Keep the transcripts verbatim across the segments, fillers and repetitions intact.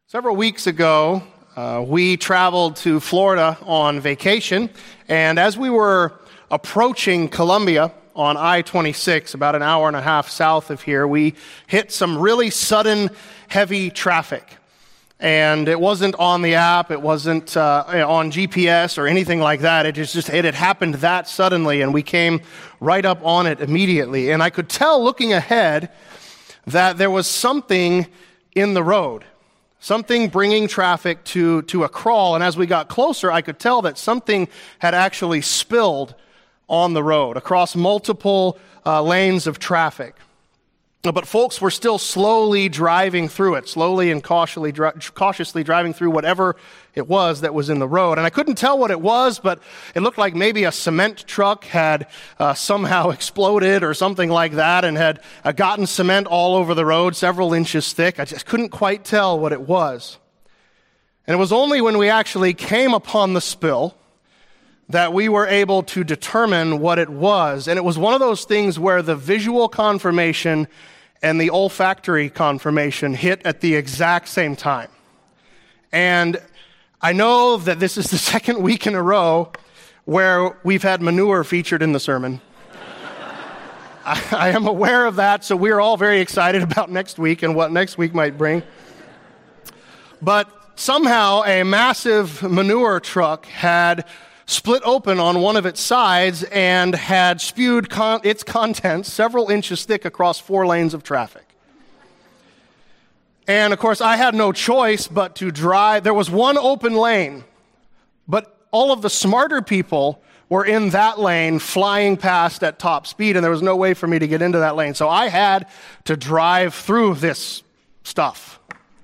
Several weeks ago, uh, we traveled to Florida on vacation, and as we were approaching Columbia on I twenty-six, about an hour and a half south of here, we hit some really sudden, heavy traffic. And it wasn't on the app, it wasn't uh, on G P S or anything like that. It just, it had happened that suddenly, and we came right up on it immediately. And I could tell looking ahead that there was something in the road. Something bringing traffic to, to a crawl, and as we got closer, I could tell that something had actually spilled on the road across multiple uh, lanes of traffic. But folks were still slowly driving through it, slowly and cautiously, dri- cautiously driving through whatever it was that was in the road. And I couldn't tell what it was, but it looked like maybe a cement truck had uh, somehow exploded or something like that and had uh, gotten cement all over the road, several inches thick. I just couldn't quite tell what it was. And it was only when we actually came upon the spill that we were able to determine what it was. And it was one of those things where the visual confirmation and the olfactory confirmation hit at the exact same time. And I know that this is the second week in a row where we've had manure featured in the sermon. I, I am aware of that, so we're all very excited about next week and what next week might bring. But somehow a massive manure truck had split open on one of its sides and had spewed con- its contents several inches thick across four lanes of traffic. And of course, I had no choice but to drive. There was one open lane, but all of the smarter people were in that lane flying past at top speed, and there was no way for me to get into that lane. So I had to drive through this stuff.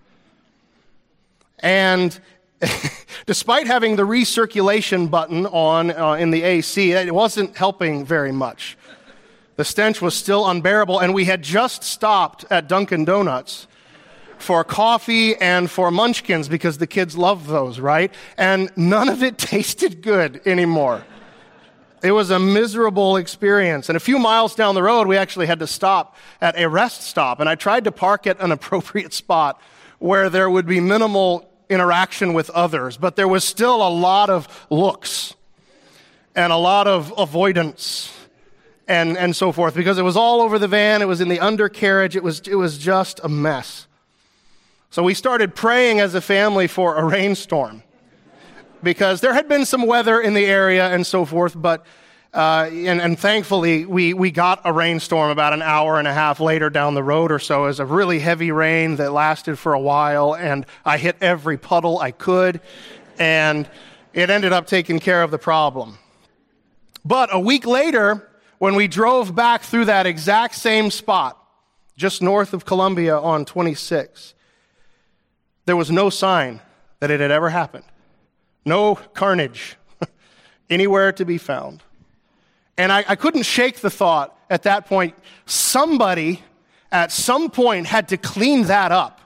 And despite having the recirculation button on uh, in the A C, it wasn't helping very much. The stench was still unbearable, and we had just stopped at Dunkin' Donuts for coffee and for munchkins because the kids love those, right? And none of it tasted good anymore. It was a miserable experience. And a few miles down the road, we actually had to stop at a rest stop, and I tried to park at an appropriate spot where there would be minimal interaction with others, but there was still a lot of looks and a lot of avoidance and, and so forth, because it was all over the van, it was in the undercarriage, it was, it was just a mess. So we started praying as a family for a rainstorm, because there had been some weather in the area and so forth, but Uh, and, and thankfully, we, we got a rainstorm about an hour and a half later down the road or so. It was a really heavy rain that lasted for a while, and I hit every puddle I could, and it ended up taking care of the problem. But a week later, when we drove back through that exact same spot, just north of Columbia on twenty-six, there was no sign that it had ever happened. No carnage anywhere to be found. And I, I couldn't shake the thought at that point, somebody at some point had to clean that up.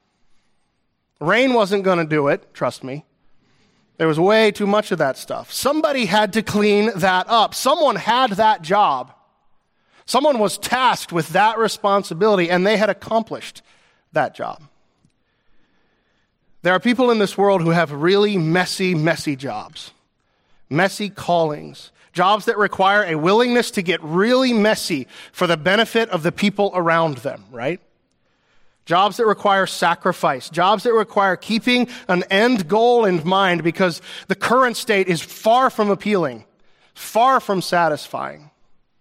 Rain wasn't going to do it, trust me. There was way too much of that stuff. Somebody had to clean that up. Someone had that job. Someone was tasked with that responsibility, and they had accomplished that job. There are people in this world who have really messy, messy jobs, messy callings, jobs that require a willingness to get really messy for the benefit of the people around them, right? Jobs that require sacrifice, jobs that require keeping an end goal in mind because the current state is far from appealing, far from satisfying.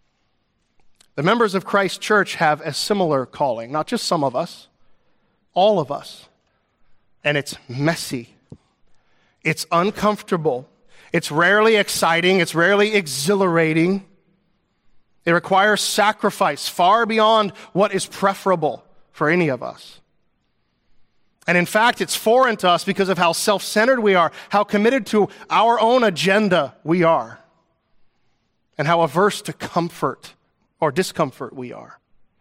The members of Christ Church have a similar calling, not just some of us, all of us. And it's messy. It's uncomfortable. It's rarely exciting. It's rarely exhilarating. It requires sacrifice far beyond what is preferable for any of us. And in fact, it's foreign to us because of how self-centered we are, how committed to our own agenda we are, and how averse to comfort or discomfort we are.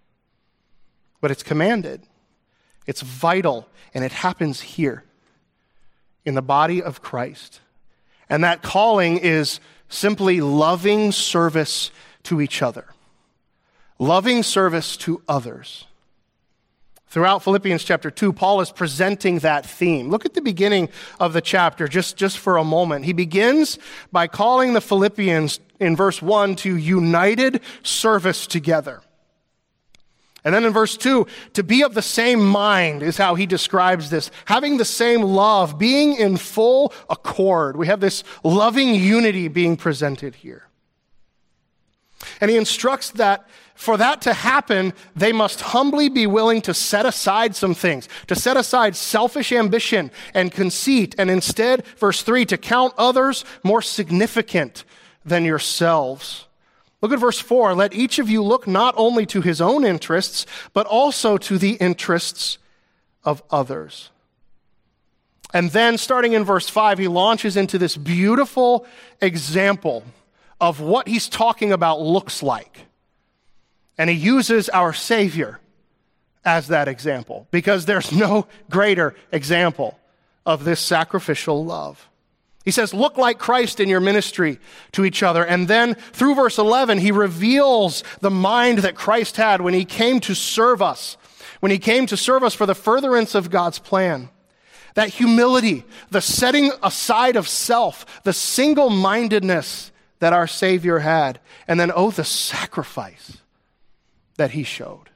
But it's commanded. It's vital, and it happens here in the body of Christ. And that calling is simply loving service to each other, loving service to others. Throughout Philippians chapter two, Paul is presenting that theme. Look at the beginning of the chapter just, just for a moment. He begins by calling the Philippians in verse one to united service together. And then in verse two, to be of the same mind is how he describes this. Having the same love, being in full accord. We have this loving unity being presented here. And he instructs that for that to happen, they must humbly be willing to set aside some things, to set aside selfish ambition and conceit, and instead, verse three, to count others more significant than yourselves. Look at verse four. Let each of you look not only to his own interests, but also to the interests of others. And then, starting in verse five, he launches into this beautiful example of what he's talking about looks like. And he uses our Savior as that example, because there's no greater example of this sacrificial love. He says, look like Christ in your ministry to each other. And then through verse eleven, he reveals the mind that Christ had when he came to serve us, when he came to serve us for the furtherance of God's plan. That humility, the setting aside of self, the single-mindedness that our Savior had. And then, oh, the sacrifice that he showed.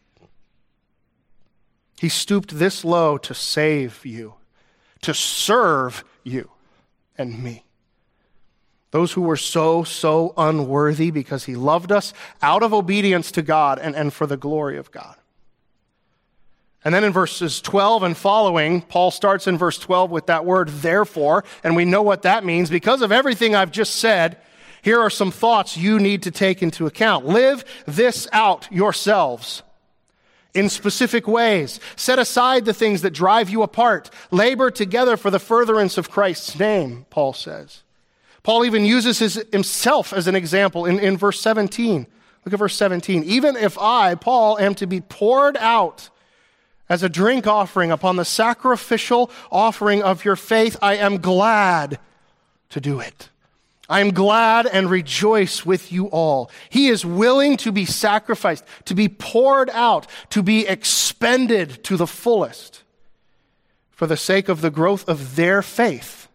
He stooped this low to save you, to serve you and me. Those who were so, so unworthy, because he loved us out of obedience to God and, and for the glory of God. And then in verses twelve and following, Paul starts in verse twelve with that word therefore, and we know what that means. Because of everything I've just said, here are some thoughts you need to take into account. Live this out yourselves in specific ways. Set aside the things that drive you apart. Labor together for the furtherance of Christ's name, Paul says. Paul even uses his, himself as an example in, in verse seventeen. Look at verse seventeen. Even if I, Paul, am to be poured out as a drink offering upon the sacrificial offering of your faith, I am glad to do it. I am glad and rejoice with you all. He is willing to be sacrificed, to be poured out, to be expended to the fullest for the sake of the growth of their faith.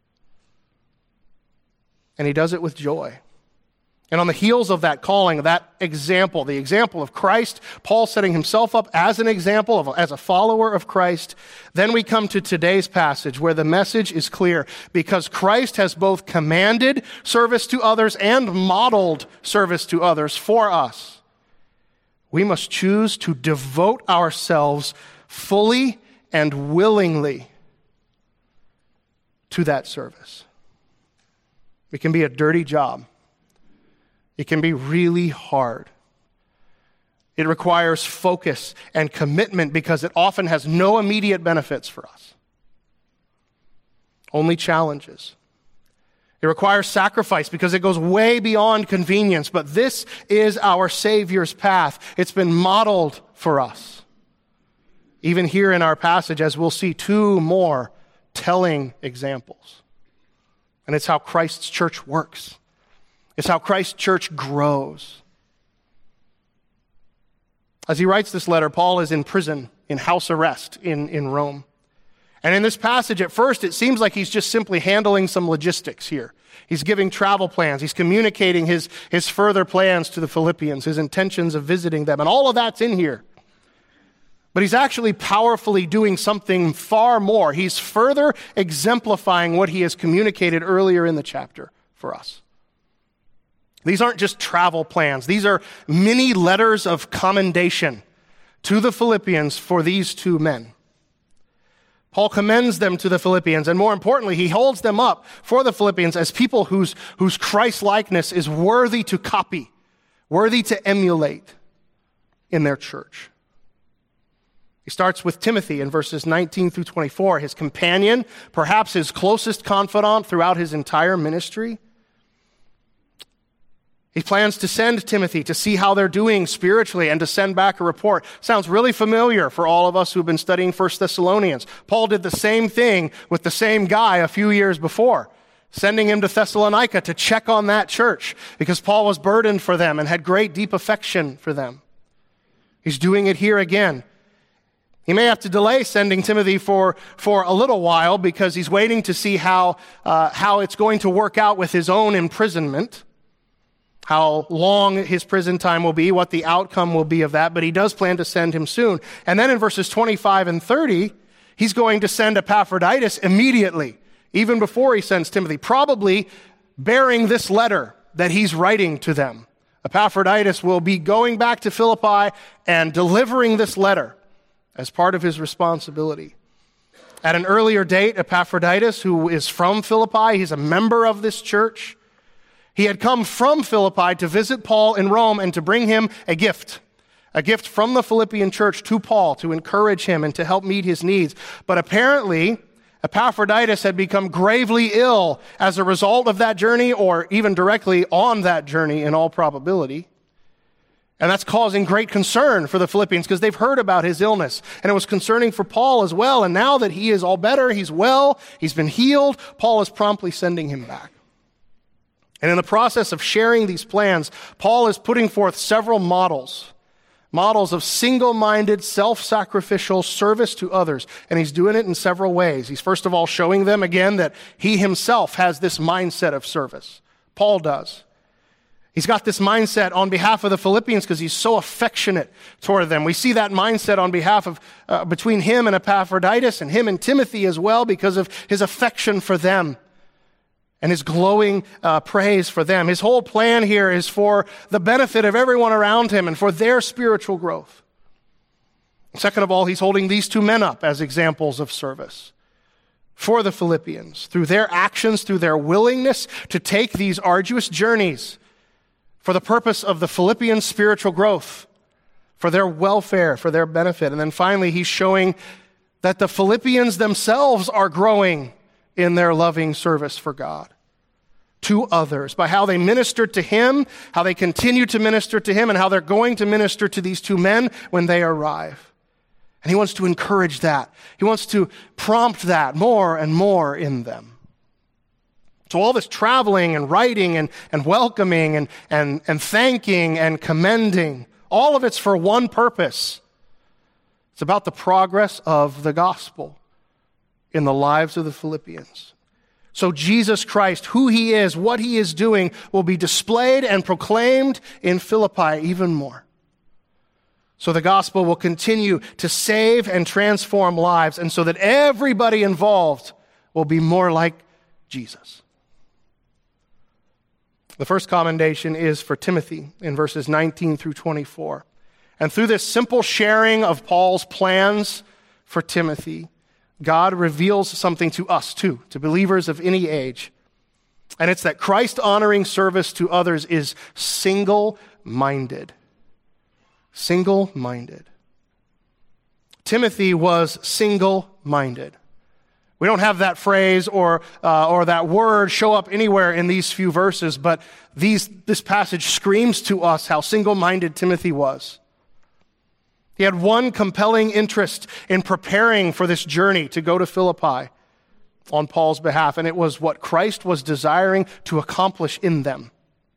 And he does it with joy. And on the heels of that calling, that example, the example of Christ, Paul setting himself up as an example, of, as a follower of Christ, then we come to today's passage where the message is clear. Because Christ has both commanded service to others and modeled service to others for us, we must choose to devote ourselves fully and willingly to that service. It can be a dirty job. It can be really hard. It requires focus and commitment because it often has no immediate benefits for us. Only challenges. It requires sacrifice because it goes way beyond convenience, but this is our Savior's path. It's been modeled for us. Even here in our passage, as we'll see two more telling examples. And it's how Christ's church works. It's how Christ's church grows. As he writes this letter, Paul is in prison, in house arrest in, in Rome. And in this passage, at first, it seems like he's just simply handling some logistics here. He's giving travel plans. He's communicating his, his further plans to the Philippians, his intentions of visiting them. And all of that's in here. But he's actually powerfully doing something far more. He's further exemplifying what he has communicated earlier in the chapter for us. These aren't just travel plans. These are mini letters of commendation to the Philippians for these two men. Paul commends them to the Philippians, and more importantly, he holds them up for the Philippians as people whose, whose Christ-likeness is worthy to copy, worthy to emulate in their church. He starts with Timothy in verses nineteen through twenty-four, his companion, perhaps his closest confidant throughout his entire ministry. He plans to send Timothy to see how they're doing spiritually and to send back a report. Sounds really familiar for all of us who've been studying First Thessalonians. Paul did the same thing with the same guy a few years before, sending him to Thessalonica to check on that church because Paul was burdened for them and had great deep affection for them. He's doing it here again. He may have to delay sending Timothy for, for a little while because he's waiting to see how, uh, how it's going to work out with his own imprisonment, how long his prison time will be, what the outcome will be of that, but he does plan to send him soon. And then in verses twenty-five and thirty, he's going to send Epaphroditus immediately, even before he sends Timothy, probably bearing this letter that he's writing to them. Epaphroditus will be going back to Philippi and delivering this letter as part of his responsibility. At an earlier date, Epaphroditus, who is from Philippi, he's a member of this church. He had come from Philippi to visit Paul in Rome and to bring him a gift, a gift from the Philippian church to Paul to encourage him and to help meet his needs. But apparently, Epaphroditus had become gravely ill as a result of that journey, or even directly on that journey in all probability. And that's causing great concern for the Philippians because they've heard about his illness. And it was concerning for Paul as well. And now that he is all better, he's well, he's been healed, Paul is promptly sending him back. And in the process of sharing these plans, Paul is putting forth several models, models of single-minded, self-sacrificial service to others. And he's doing it in several ways. He's first of all showing them again that he himself has this mindset of service. Paul does. He's got this mindset on behalf of the Philippians because he's so affectionate toward them. We see that mindset on behalf of, uh, between him and Epaphroditus and him and Timothy as well because of his affection for them and his glowing uh, praise for them. His whole plan here is for the benefit of everyone around him and for their spiritual growth. Second of all, he's holding these two men up as examples of service for the Philippians through their actions, through their willingness to take these arduous journeys for the purpose of the Philippians' spiritual growth, for their welfare, for their benefit. And then finally, he's showing that the Philippians themselves are growing in their loving service for God to others by how they ministered to him, how they continue to minister to him, and how they're going to minister to these two men when they arrive. And he wants to encourage that. He wants to prompt that more and more in them. So all this traveling and writing and, and welcoming and, and, and thanking and commending, all of it's for one purpose. It's about the progress of the gospel in the lives of the Philippians. So Jesus Christ, who he is, what he is doing, will be displayed and proclaimed in Philippi even more. So the gospel will continue to save and transform lives, and so that everybody involved will be more like Jesus. The first commendation is for Timothy in verses nineteen through twenty-four. And through this simple sharing of Paul's plans for Timothy, God reveals something to us too, to believers of any age. And it's that Christ-honoring service to others is single-minded. Single-minded. Timothy was single-minded. We don't have that phrase or uh, or that word show up anywhere in these few verses, but these this passage screams to us how single-minded Timothy was. He had one compelling interest in preparing for this journey to go to Philippi on Paul's behalf, and it was what Christ was desiring to accomplish in them.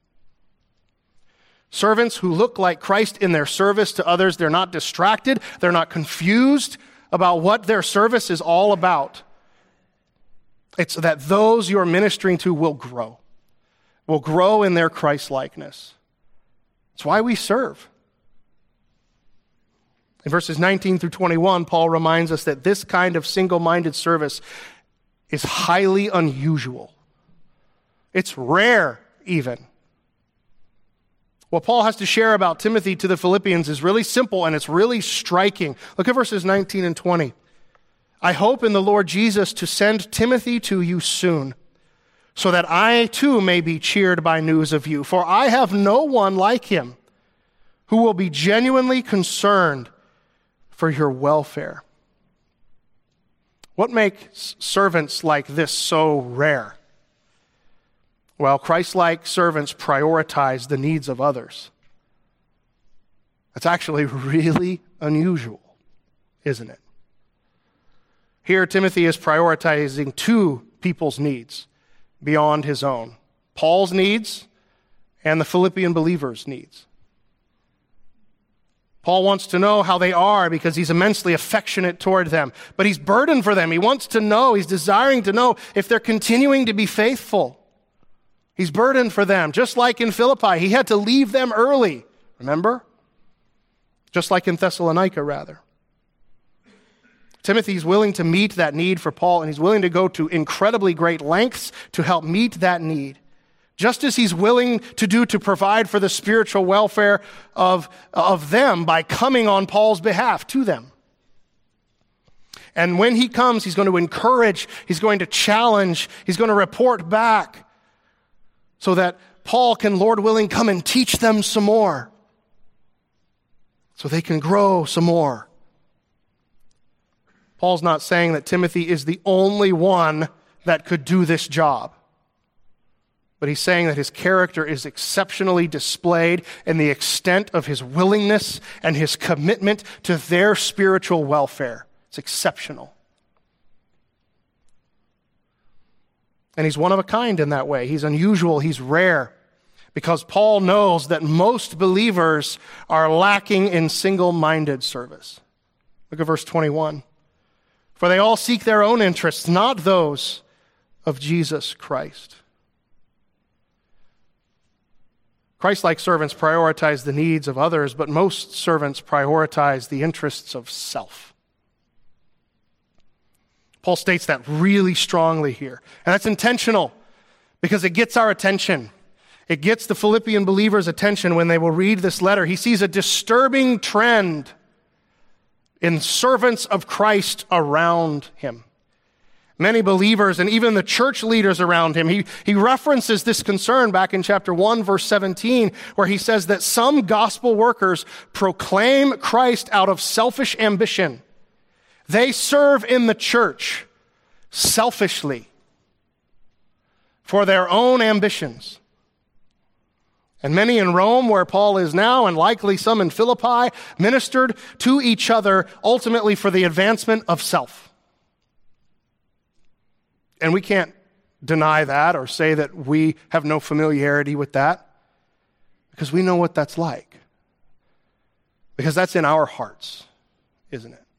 Servants who look like Christ in their service to others, they're not distracted, they're not confused about what their service is all about. It's that those you're ministering to will grow, will grow in their Christ-likeness. It's why we serve. In verses nineteen through twenty-one, Paul reminds us that this kind of single-minded service is highly unusual. It's rare, even. What Paul has to share about Timothy to the Philippians is really simple and it's really striking. Look at verses nineteen and twenty. I hope in the Lord Jesus to send Timothy to you soon, so that I too may be cheered by news of you. For I have no one like him who will be genuinely concerned for your welfare. What makes servants like this so rare? Well, Christ-like servants prioritize the needs of others. That's actually really unusual, isn't it? Here, Timothy is prioritizing two people's needs beyond his own. Paul's needs and the Philippian believers' needs. Paul wants to know how they are because he's immensely affectionate toward them. But he's burdened for them. He wants to know, he's desiring to know if they're continuing to be faithful. He's burdened for them. Just like in Philippi, he had to leave them early. Remember? Just like in Thessalonica, rather. Timothy's willing to meet that need for Paul, and he's willing to go to incredibly great lengths to help meet that need. Just as he's willing to do to provide for the spiritual welfare of, of them by coming on Paul's behalf to them. And when he comes, he's going to encourage, he's going to challenge, he's going to report back so that Paul can, Lord willing, come and teach them some more so they can grow some more. Paul's not saying that Timothy is the only one that could do this job. But he's saying that his character is exceptionally displayed in the extent of his willingness and his commitment to their spiritual welfare. It's exceptional. And he's one of a kind in that way. He's unusual, he's rare, because Paul knows that most believers are lacking in single-minded service. Look at verse twenty-one. For they all seek their own interests, not those of Jesus Christ. Christ-like servants prioritize the needs of others, but most servants prioritize the interests of self. Paul states that really strongly here. And that's intentional because it gets our attention. It gets the Philippian believers' attention when they will read this letter. He sees a disturbing trend in servants of Christ around him. Many believers and even the church leaders around him, he, he references this concern back in chapter one, verse seventeen, where he says that some gospel workers proclaim Christ out of selfish ambition. They serve in the church selfishly for their own ambitions. And many in Rome, where Paul is now, and likely some in Philippi, ministered to each other ultimately for the advancement of self. And we can't deny that or say that we have no familiarity with that because we know what that's like. Because that's in our hearts, isn't it?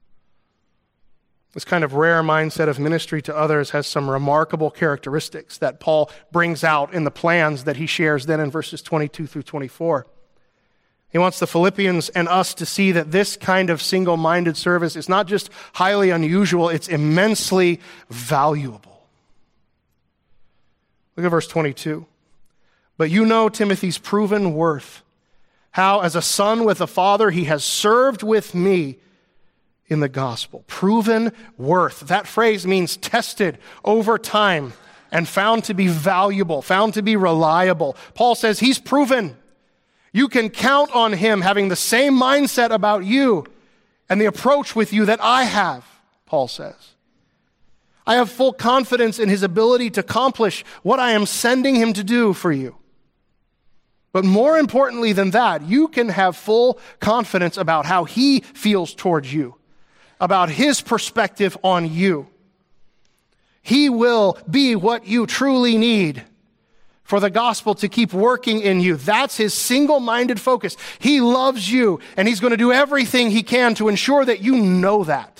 This kind of rare mindset of ministry to others has some remarkable characteristics that Paul brings out in the plans that he shares then in verses twenty-two through twenty-four. He wants the Philippians and us to see that this kind of single-minded service is not just highly unusual, it's immensely valuable. Look at verse twenty-two. But you know Timothy's proven worth, how as a son with a father he has served with me in the gospel. Proven worth. That phrase means tested over time and found to be valuable, found to be reliable. Paul says he's proven. You can count on him having the same mindset about you and the approach with you that I have, Paul says. I have full confidence in his ability to accomplish what I am sending him to do for you. But more importantly than that, you can have full confidence about how he feels towards you, about his perspective on you. He will be what you truly need for the gospel to keep working in you. That's his single-minded focus. He loves you, and he's going to do everything he can to ensure that you know that.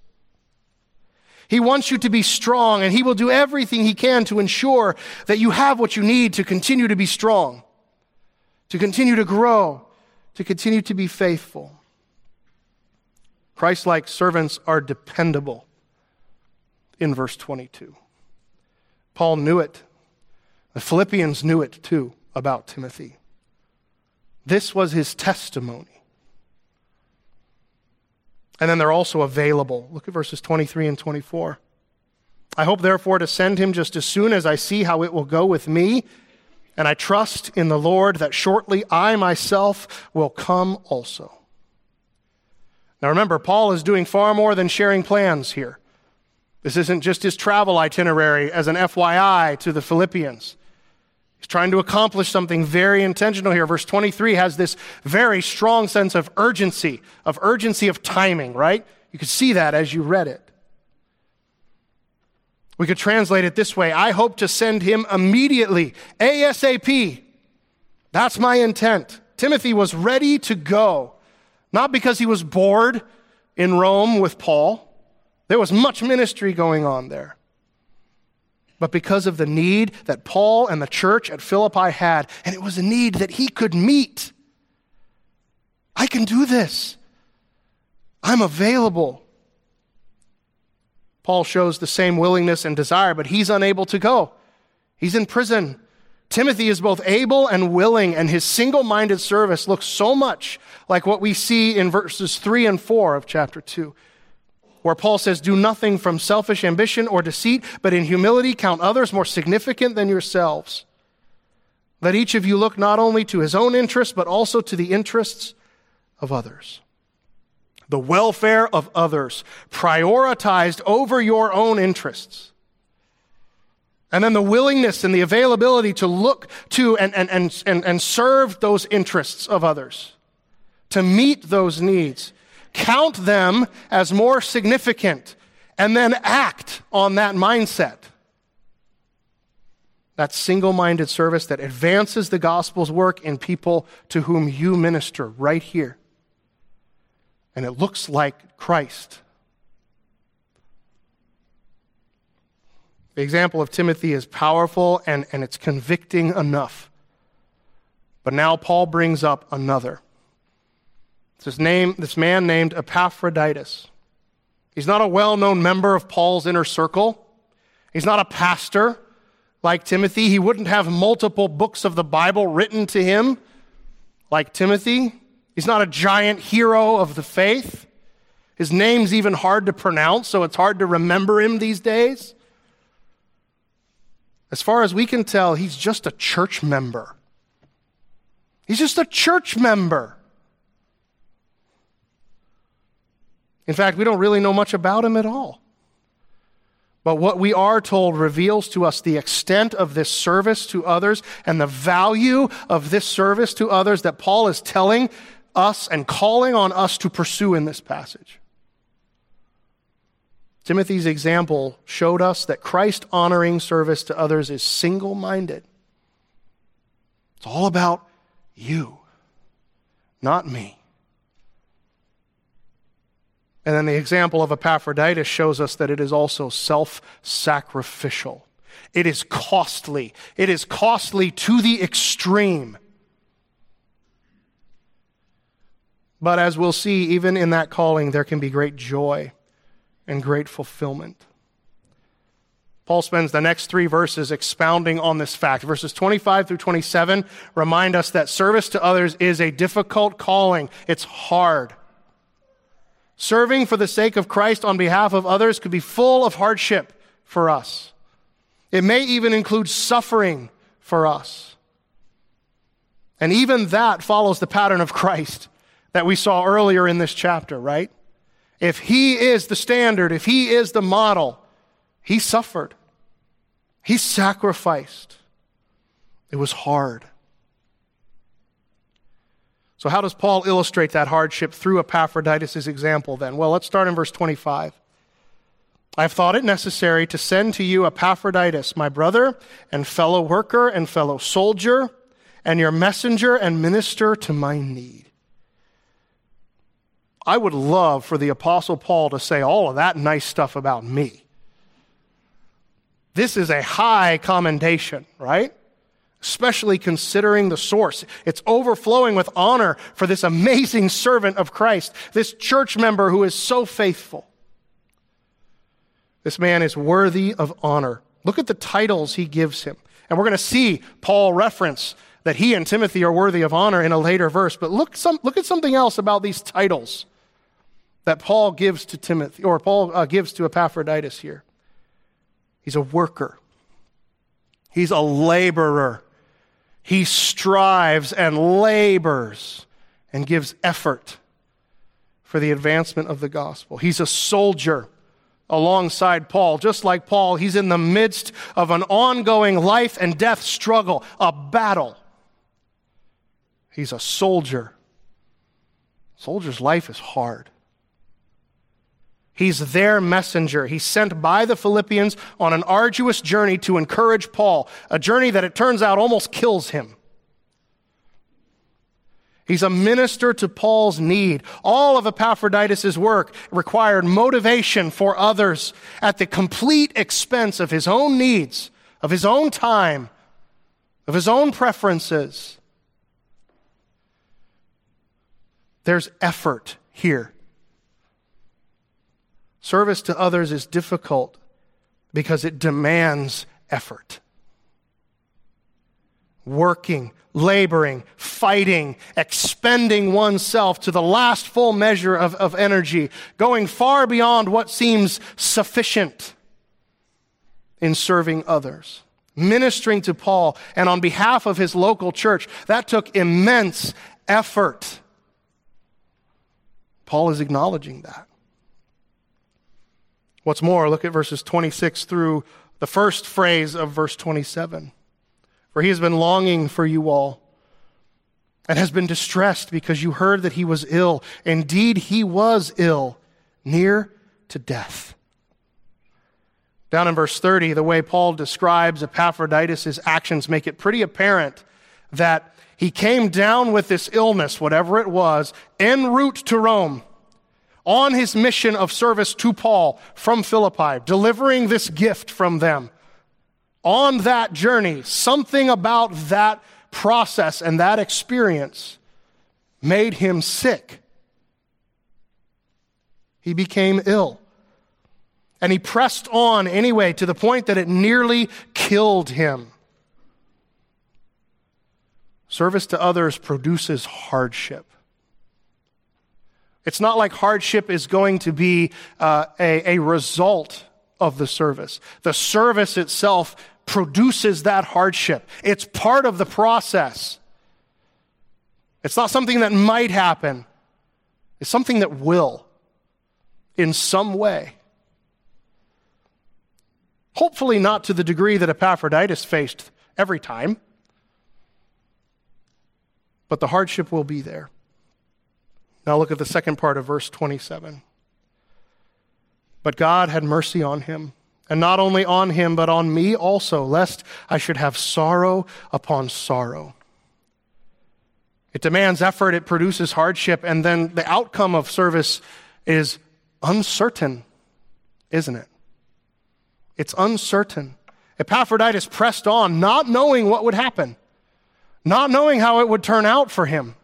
He wants you to be strong, and he will do everything he can to ensure that you have what you need to continue to be strong, to continue to grow, to continue to be faithful. Christ-like servants are dependable in verse twenty-two. Paul knew it. The Philippians knew it too about Timothy. This was his testimony. And then they're also available. Look at verses twenty-three and twenty-four. I hope therefore to send him just as soon as I see how it will go with me, and I trust in the Lord that shortly I myself will come also. Now remember, Paul is doing far more than sharing plans here. This isn't just his travel itinerary as an F Y I to the Philippians. He's trying to accomplish something very intentional here. Verse twenty-three has this very strong sense of urgency, of urgency of timing, right? You could see that as you read it. We could translate it this way: I hope to send him immediately, ASAP. That's my intent. Timothy was ready to go Not because he was bored in Rome with Paul. There was much ministry going on there. But because of the need that Paul and the church at Philippi had, and it was a need that he could meet. I can do this. I'm available. Paul shows the same willingness and desire, but he's unable to go. He's in prison. Timothy is both able and willing, and his single-minded service looks so much like what we see in verses three and four of chapter two, where Paul says, "Do nothing from selfish ambition or deceit, but in humility count others more significant than yourselves. Let each of you look not only to his own interests, but also to the interests of others." The welfare of others prioritized over your own interests. And then the willingness and the availability to look to and, and, and, and, and serve those interests of others, to meet those needs. Count them as more significant, and then act on that mindset. That single-minded service that advances the gospel's work in people to whom you minister right here. And it looks like Christ. The example of Timothy is powerful and, and it's convicting enough. But now Paul brings up another. This, name, this man named Epaphroditus. He's not a well-known member of Paul's inner circle. He's not a pastor like Timothy. He wouldn't have multiple books of the Bible written to him like Timothy. He's not a giant hero of the faith. His name's even hard to pronounce, so it's hard to remember him these days. As far as we can tell, he's just a church member. He's just a church member. In fact, we don't really know much about him at all. But what we are told reveals to us the extent of this service to others and the value of this service to others that Paul is telling us and calling on us to pursue in this passage. Timothy's example showed us that Christ-honoring service to others is single-minded. It's all about you, not me. And then the example of Epaphroditus shows us that it is also self-sacrificial. It is costly. It is costly to the extreme. But as we'll see, even in that calling, there can be great joy and great fulfillment. Paul spends the next three verses expounding on this fact. Verses twenty-five through twenty-seven remind us that service to others is a difficult calling. It's hard. Serving for the sake of Christ on behalf of others could be full of hardship for us. It may even include suffering for us. And even that follows the pattern of Christ that we saw earlier in this chapter, right? If he is the standard, if he is the model, he suffered. He sacrificed. It was hard. So how does Paul illustrate that hardship through Epaphroditus' example then? Well, let's start in verse twenty-five. I have thought it necessary to send to you Epaphroditus, my brother and fellow worker and fellow soldier, and your messenger and minister to my need. I would love for the Apostle Paul to say all of that nice stuff about me. This is a high commendation, right? Especially considering the source. It's overflowing with honor for this amazing servant of Christ, this church member who is so faithful. This man is worthy of honor. Look at the titles he gives him. And we're going to see Paul reference that he and Timothy are worthy of honor in a later verse. But look, some, look at something else about these titles that Paul gives to Timothy, or Paul uh, gives to Epaphroditus here. He's a worker. He's a laborer. He strives and labors and gives effort for the advancement of the gospel. He's a soldier alongside Paul. Just like Paul, he's in the midst of an ongoing life and death struggle, a battle. He's a soldier. Soldier's life is hard. He's their messenger. He's sent by the Philippians on an arduous journey to encourage Paul, a journey that it turns out almost kills him. He's a minister to Paul's need. All of Epaphroditus' work required motivation for others at the complete expense of his own needs, of his own time, of his own preferences. There's effort here. Service to others is difficult because it demands effort. Working, laboring, fighting, expending oneself to the last full measure of, of energy, going far beyond what seems sufficient in serving others. Ministering to Paul and on behalf of his local church, that took immense effort. Paul is acknowledging that. What's more, look at verses twenty-six through the first phrase of verse twenty-seven. For he has been longing for you all and has been distressed because you heard that he was ill. Indeed, he was ill, near to death. Down in verse thirty, the way Paul describes Epaphroditus' actions make it pretty apparent that he came down with this illness, whatever it was, en route to Rome, on his mission of service to Paul from Philippi, delivering this gift from them. On that journey, something about that process and that experience made him sick. He became ill. And he pressed on anyway to the point that it nearly killed him. Service to others produces hardship. It's not like hardship is going to be uh, a, a result of the service. The service itself produces that hardship. It's part of the process. It's not something that might happen. It's something that will, in some way. Hopefully not to the degree that Epaphroditus faced every time. But the hardship will be there. Now look at the second part of verse twenty-seven. But God had mercy on him, and not only on him, but on me also, lest I should have sorrow upon sorrow. It demands effort, it produces hardship, and then the outcome of service is uncertain, isn't it? It's uncertain. Epaphroditus pressed on, not knowing what would happen, not knowing how it would turn out for him.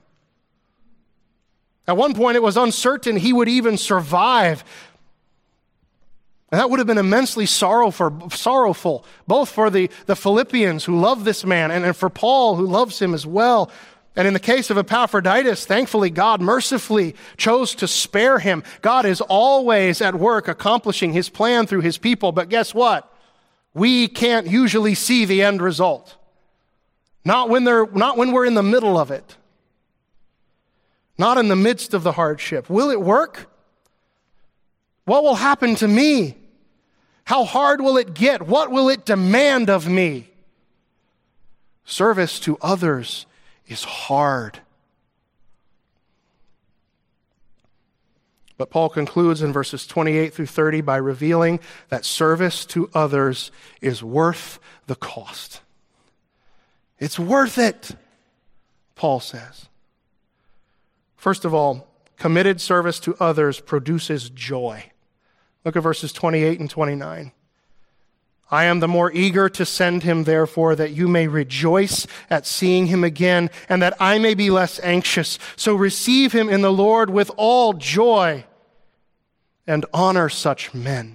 At one point, it was uncertain he would even survive. And that would have been immensely sorrowful, sorrowful both for the, the Philippians who love this man and, and for Paul who loves him as well. And in the case of Epaphroditus, thankfully, God mercifully chose to spare him. God is always at work accomplishing his plan through his people. But guess what? We can't usually see the end result. Not when they're, not when we're in the middle of it. Not in the midst of the hardship. Will it work? What will happen to me? How hard will it get? What will it demand of me? Service to others is hard. But Paul concludes in verses twenty-eight through thirty by revealing that service to others is worth the cost. It's worth it, Paul says. First of all, committed service to others produces joy. Look at verses twenty-eight and twenty-nine. I am the more eager to send him, therefore, that you may rejoice at seeing him again, and that I may be less anxious. So receive him in the Lord with all joy, and honor such men.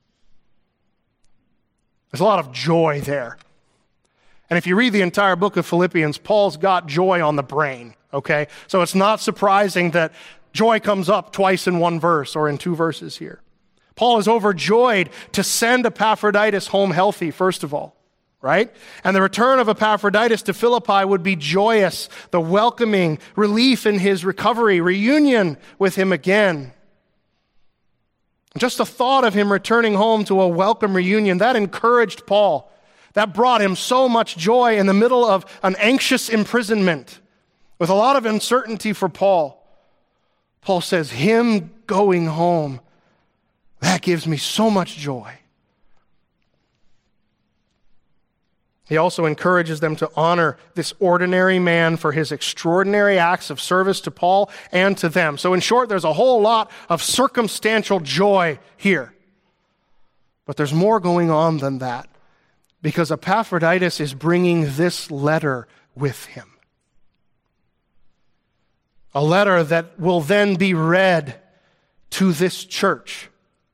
There's a lot of joy there. And if you read the entire book of Philippians, Paul's got joy on the brain, okay? So it's not surprising that joy comes up twice in one verse or in two verses here. Paul is overjoyed to send Epaphroditus home healthy, first of all, right? And the return of Epaphroditus to Philippi would be joyous, the welcoming, relief in his recovery, reunion with him again. Just the thought of him returning home to a welcome reunion, that encouraged Paul. That brought him so much joy in the middle of an anxious imprisonment with a lot of uncertainty for Paul. Paul says, him going home, that gives me so much joy. He also encourages them to honor this ordinary man for his extraordinary acts of service to Paul and to them. So in short, there's a whole lot of circumstantial joy here. But there's more going on than that, because Epaphroditus is bringing this letter with him. A letter that will then be read to this church.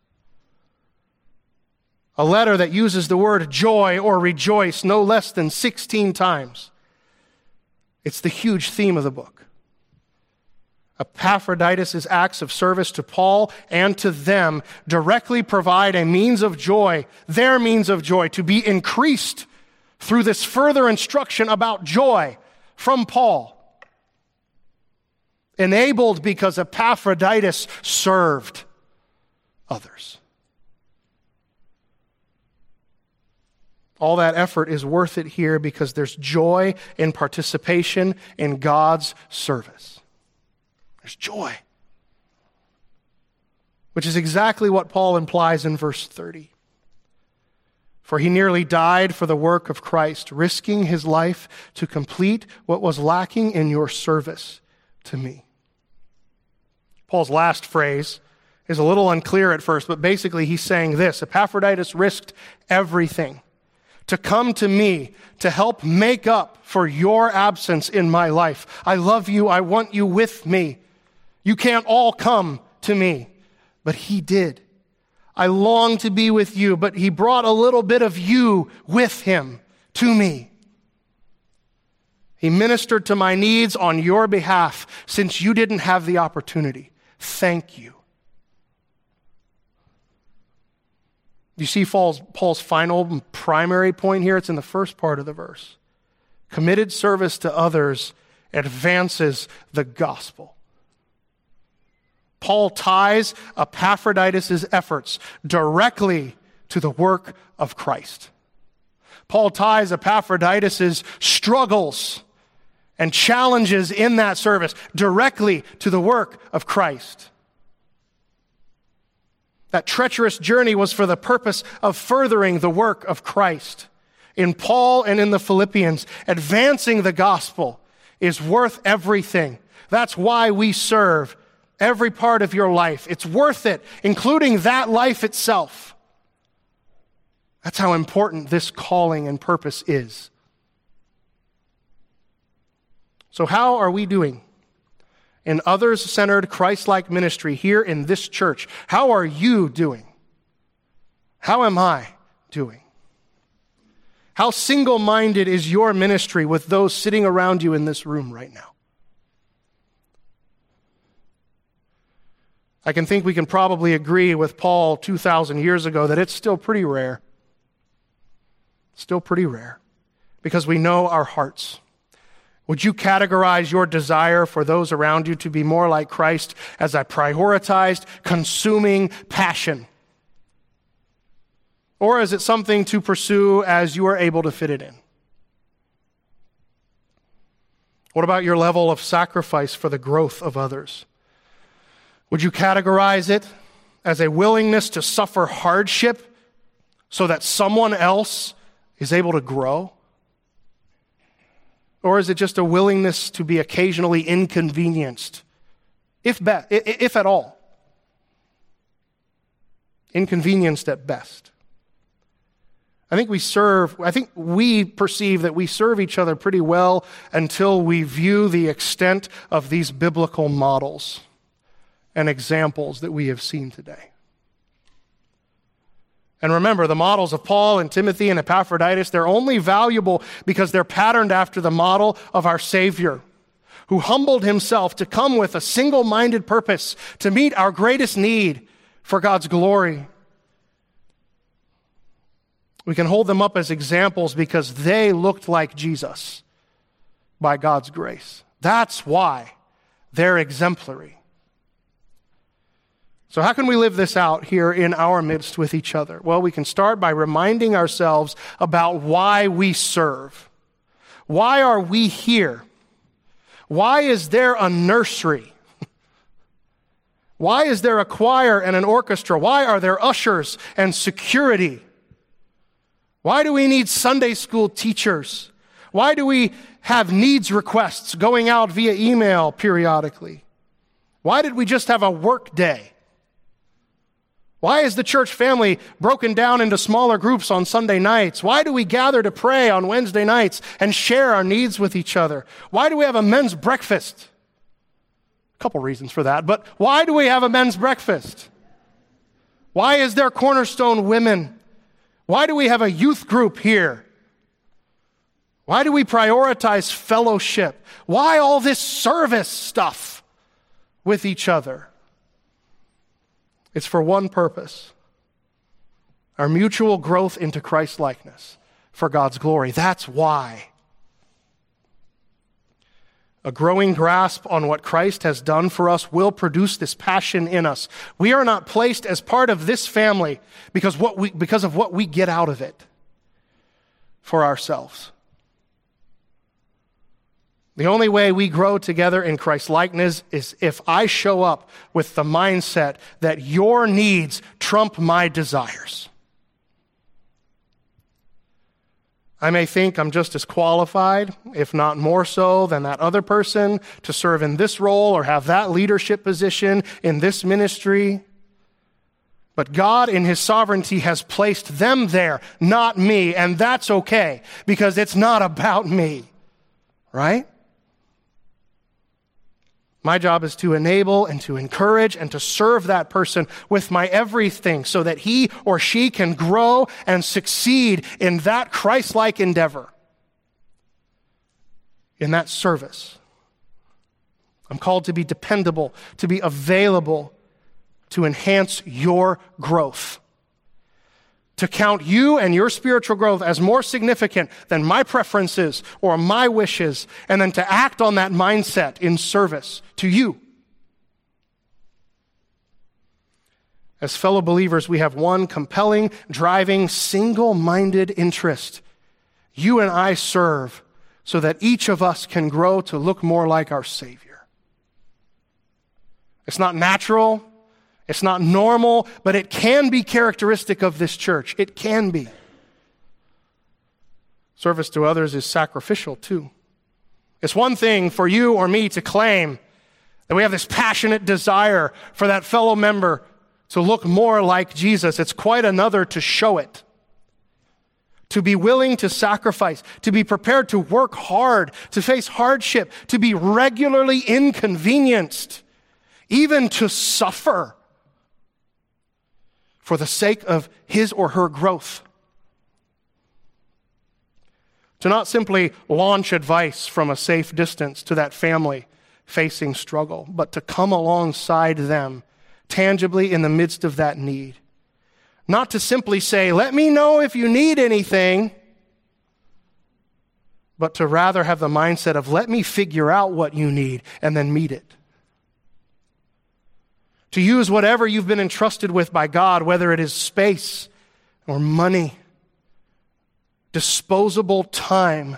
A letter that uses the word joy or rejoice no less than sixteen times. It's the huge theme of the book. Epaphroditus' acts of service to Paul and to them directly provide a means of joy, their means of joy, to be increased through this further instruction about joy from Paul. Enabled because Epaphroditus served others. All that effort is worth it here because there's joy in participation in God's service. There's joy. Which is exactly what Paul implies in verse thirty. For he nearly died for the work of Christ, risking his life to complete what was lacking in your service to me. Paul's last phrase is a little unclear at first, but basically he's saying this: Epaphroditus risked everything to come to me to help make up for your absence in my life. I love you. I want you with me. You can't all come to me, but he did. I long to be with you, but he brought a little bit of you with him to me. He ministered to my needs on your behalf since you didn't have the opportunity. Thank you. You see Paul's, Paul's final primary point here? It's in the first part of the verse. Committed service to others advances the gospel. Paul ties Epaphroditus' efforts directly to the work of Christ. Paul ties Epaphroditus' struggles and challenges in that service directly to the work of Christ. That treacherous journey was for the purpose of furthering the work of Christ. In Paul and in the Philippians, advancing the gospel is worth everything. That's why we serve every part of your life. It's worth it, including that life itself. That's how important this calling and purpose is. So how are we doing in others-centered, Christ-like ministry here in this church? How are you doing? How am I doing? How single-minded is your ministry with those sitting around you in this room right now? I can think we can probably agree with Paul two thousand years ago that it's still pretty rare. Still pretty rare. Because we know our hearts. Would you categorize your desire for those around you to be more like Christ as a prioritized, consuming passion? Or is it something to pursue as you are able to fit it in? What about your level of sacrifice for the growth of others? Would you categorize it as a willingness to suffer hardship so that someone else is able to grow? Or is it just a willingness to be occasionally inconvenienced, if be- if at all? Inconvenienced at best. I think we serve, I think we perceive that we serve each other pretty well until we view the extent of these biblical models and examples that we have seen today. And remember, the models of Paul and Timothy and Epaphroditus, they're only valuable because they're patterned after the model of our Savior, who humbled himself to come with a single-minded purpose to meet our greatest need for God's glory. We can hold them up as examples because they looked like Jesus by God's grace. That's why they're exemplary. So how can we live this out here in our midst with each other? Well, we can start by reminding ourselves about why we serve. Why are we here? Why is there a nursery? Why is there a choir and an orchestra? Why are there ushers and security? Why do we need Sunday school teachers? Why do we have needs requests going out via email periodically? Why did we just have a work day? Why is the church family broken down into smaller groups on Sunday nights? Why do we gather to pray on Wednesday nights and share our needs with each other? Why do we have a men's breakfast? A couple reasons for that, but why do we have a men's breakfast? Why is there Cornerstone Women? Why do we have a youth group here? Why do we prioritize fellowship? Why all this service stuff with each other? It's for one purpose: our mutual growth into Christ-likeness for God's glory. That's why. A growing grasp on what Christ has done for us will produce this passion in us. We are not placed as part of this family because what we, because of what we get out of it for ourselves. The only way we grow together in Christ's likeness is if I show up with the mindset that your needs trump my desires. I may think I'm just as qualified, if not more so, than that other person to serve in this role or have that leadership position in this ministry. But God, in His sovereignty, has placed them there, not me, and that's okay, because it's not about me, right? My job is to enable and to encourage and to serve that person with my everything so that he or she can grow and succeed in that Christ-like endeavor, in that service. I'm called to be dependable, to be available, to enhance your growth, to count you and your spiritual growth as more significant than my preferences or my wishes, and then to act on that mindset in service to you. As fellow believers, we have one compelling, driving, single-minded interest. You and I serve so that each of us can grow to look more like our Savior. It's not natural. It's not normal, but it can be characteristic of this church. It can be. Service to others is sacrificial too. It's one thing for you or me to claim that we have this passionate desire for that fellow member to look more like Jesus. It's quite another to show it. To be willing to sacrifice, to be prepared to work hard, to face hardship, to be regularly inconvenienced, even to suffer for the sake of his or her growth. To not simply launch advice from a safe distance to that family facing struggle, but to come alongside them tangibly in the midst of that need. Not to simply say, let me know if you need anything, but to rather have the mindset of, let me figure out what you need and then meet it. To use whatever you've been entrusted with by God, whether it is space or money, disposable time,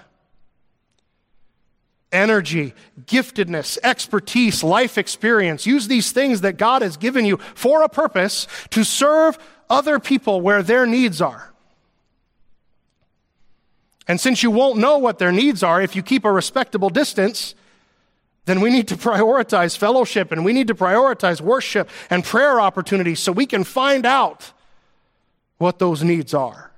energy, giftedness, expertise, life experience. Use these things that God has given you for a purpose to serve other people where their needs are. And since you won't know what their needs are if you keep a respectable distance, then we need to prioritize fellowship and we need to prioritize worship and prayer opportunities so we can find out what those needs are.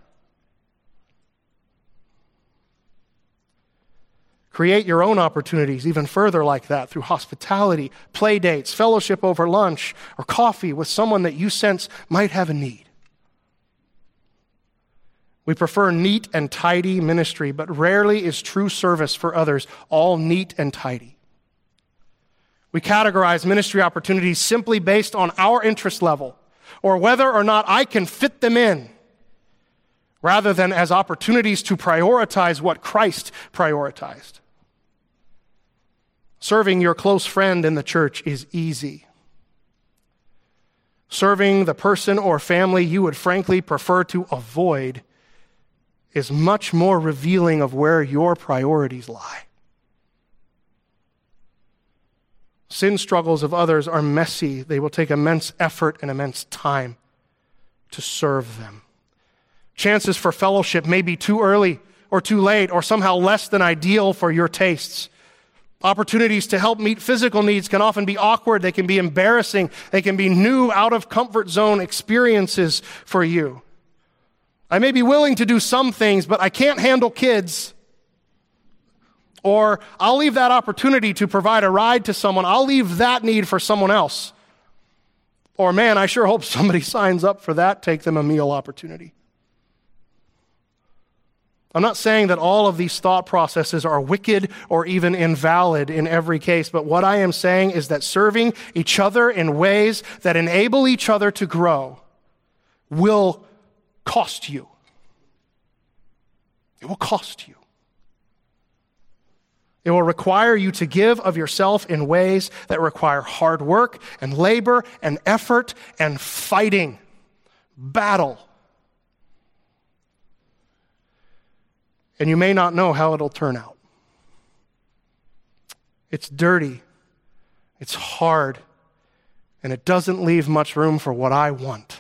Create your own opportunities even further like that through hospitality, play dates, fellowship over lunch, or coffee with someone that you sense might have a need. We prefer neat and tidy ministry, but rarely is true service for others all neat and tidy. We categorize ministry opportunities simply based on our interest level or whether or not I can fit them in, rather than as opportunities to prioritize what Christ prioritized. Serving your close friend in the church is easy. Serving the person or family you would frankly prefer to avoid is much more revealing of where your priorities lie. Sin struggles of others are messy. They will take immense effort and immense time to serve them. Chances for fellowship may be too early or too late or somehow less than ideal for your tastes. Opportunities to help meet physical needs can often be awkward. They can be embarrassing. They can be new, out of comfort zone experiences for you. I may be willing to do some things, but I can't handle kids. Or I'll leave that opportunity to provide a ride to someone. I'll leave that need for someone else. Or, man, I sure hope somebody signs up for that, take them a meal opportunity. I'm not saying that all of these thought processes are wicked or even invalid in every case, but what I am saying is that serving each other in ways that enable each other to grow will cost you. It will cost you. It will require you to give of yourself in ways that require hard work and labor and effort and fighting, battle. And you may not know how it'll turn out. It's dirty, it's hard, and it doesn't leave much room for what I want.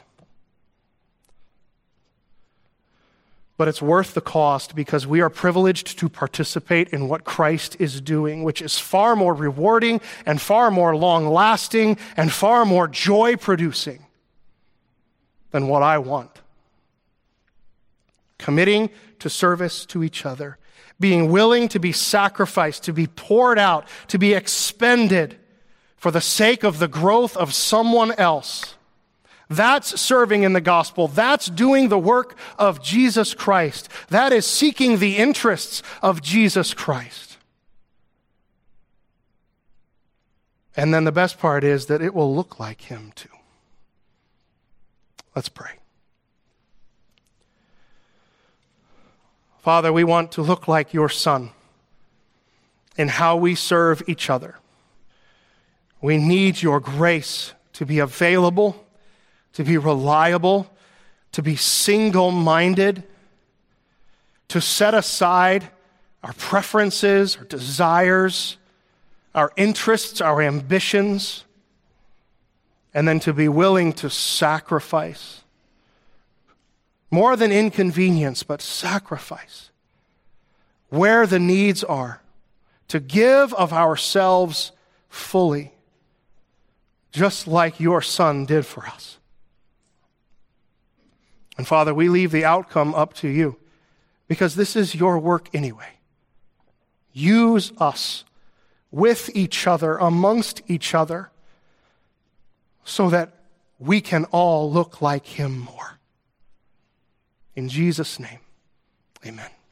But it's worth the cost because we are privileged to participate in what Christ is doing, which is far more rewarding and far more long-lasting and far more joy-producing than what I want. Committing to service to each other, being willing to be sacrificed, to be poured out, to be expended for the sake of the growth of someone else. That's serving in the gospel. That's doing the work of Jesus Christ. That is seeking the interests of Jesus Christ. And then the best part is that it will look like him too. Let's pray. Father, we want to look like your Son in how we serve each other. We need your grace to be available, to be reliable, to be single-minded, to set aside our preferences, our desires, our interests, our ambitions, and then to be willing to sacrifice. More than inconvenience, but sacrifice. Where the needs are, to give of ourselves fully, just like your Son did for us. And Father, we leave the outcome up to you, because this is your work anyway. Use us with each other, amongst each other, so that we can all look like him more. In Jesus' name, amen.